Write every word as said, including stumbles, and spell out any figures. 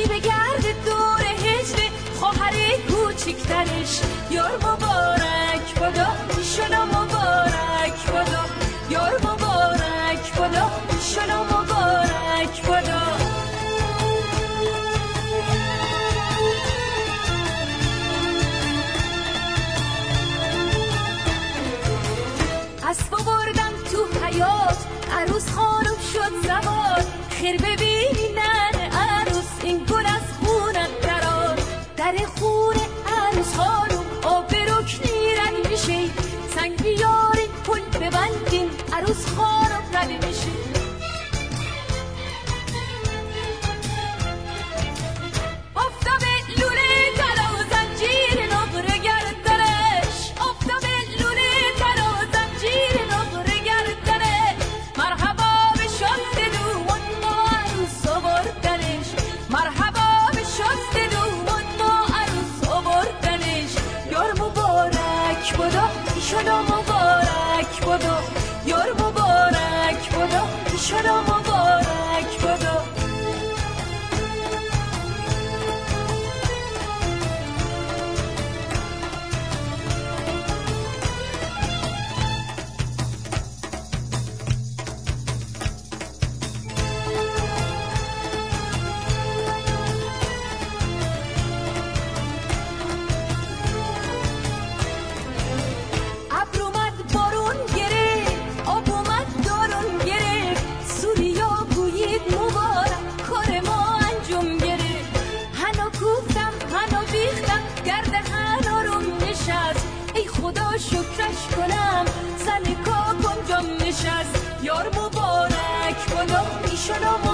بگرد دور هجر خواهر کوچکترش. یار مبارک بادا ایشالا مبارک بادا، یار مبارک بادا ایشالا مبارک بادا. اسبا بردم تو حیات عروس خانم شد زوار. خیر ببینی نن عروس این گل از خونت درار. در خونه عروس خانم آب رکنی رد میشه. سنگ بیارین پل ببندین عروس خانم رد میشه. آفتاب لوله طلا و زنجیر نقره گردنش. آفتاب لوله طلا و زنجیر نقره گردنش. مرحبا به شاد دومون ما عروس آوردنش. مرحبا به شاد دومون ما عروس آوردنش. یار مبارک بادا ایشالا مبارک بادا، یار مبارک بادا ایشالا مبارک بادا. ابر اومد بارون گرفت، آب اومد دارون گرفت. سوریا گویید مبارک کار ما انجام گرفت. هنا کوفتم هنا بیختم گرد هنا روم نشست. ای خدا شکرش کنم زن کاکم جام نشست. یار مبارک بادا ایشالا